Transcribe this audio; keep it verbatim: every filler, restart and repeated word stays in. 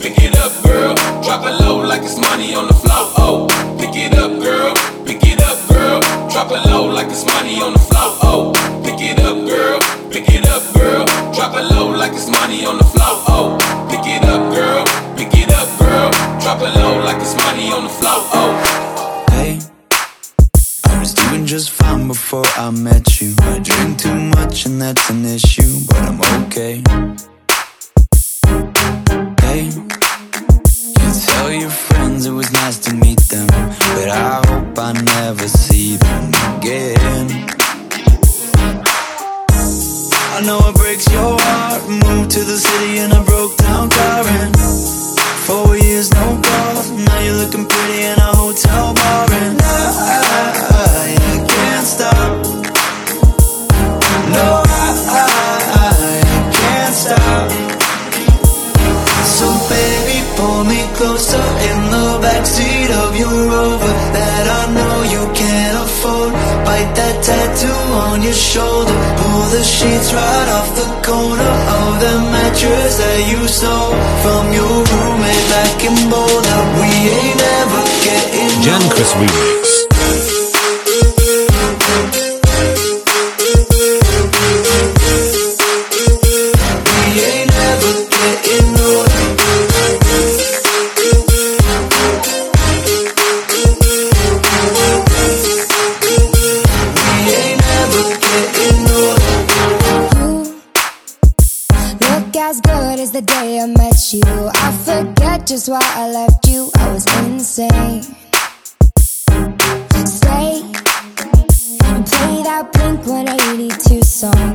pick it up, girl. Drop it low like it's money on the floor. Oh, pick it up, girl. Pick it up, girl. Drop it low like it's money on the floor. Oh, pick it up, girl. Pick it up, girl. Drop it low like it's money on the floor. Oh, pick it up, girl. Pick it up, girl. Drop it low like it's money on the floor. Oh. Hey, I was doing just fine before I met you. I drink too much and that's an issue, but I'm okay. Hey, you tell your friends it was nice to meet them, but I hope I never see them again. I know it breaks your heart. Moved to the city in a broke down car, and four years no calls. Now you're looking pretty in a hotel bar, and I, I can't stop. No, I, I, I can't stop. So baby, pull me closer in the backseat of your Rover that I know you can't afford. Bite that tattoo on your shoulder. Pull the sheets right off the corner of the mattress that you stole from your roommate back in Boulder. We ain't ever getting Jan Chris Remix. As good as the day I met you, I forget just why I left you. I was insane. Stay and play that Blink one eighty-two song